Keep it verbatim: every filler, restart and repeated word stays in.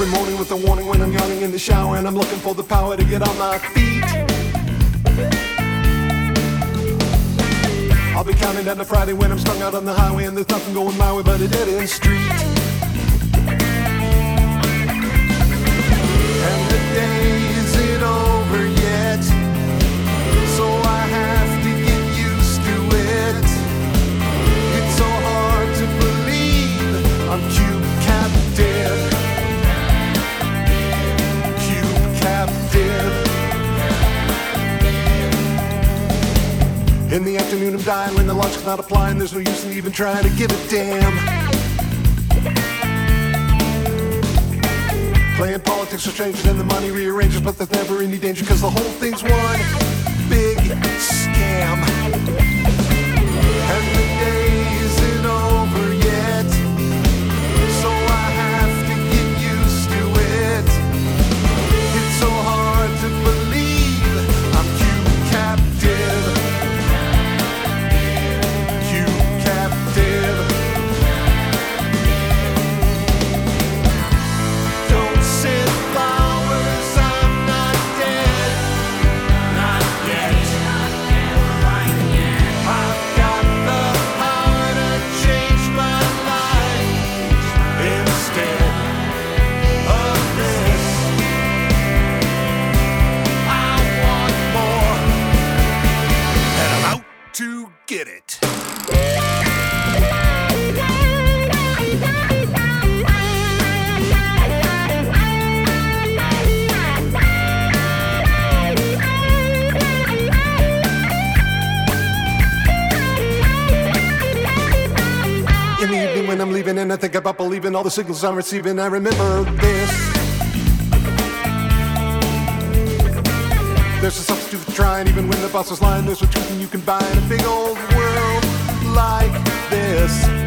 Every morning with a warning when I'm yawning in the shower, and I'm looking for the power to get on my feet. I'll be counting down to Friday when I'm strung out on the highway and there's nothing going my way but a dead-end street. And the day isn't over yet, so I have to get used to it. It's so hard to believe I'm cube captive. Cube captive. In the afternoon I'm dying when the logic's not applying. There's no use in even trying to give a damn. Playing politics are stranger than the money rearranges, but there's never any danger cause the whole thing's one big scam. And the day isn't over yet, so I have to get used to it. It's so hard to believe I'm cube captive. Cube captive. Don't send flowers, I'm not dead. Not yet. I've got the power to change my life instead of this. I want more, and I'm out to get it. In the evening when I'm leaving and I think about believing all the signals I'm receiving, I remember this. There's a substitute for trying even when the boss is lying. There's a truth and you can buy in a big old world like this.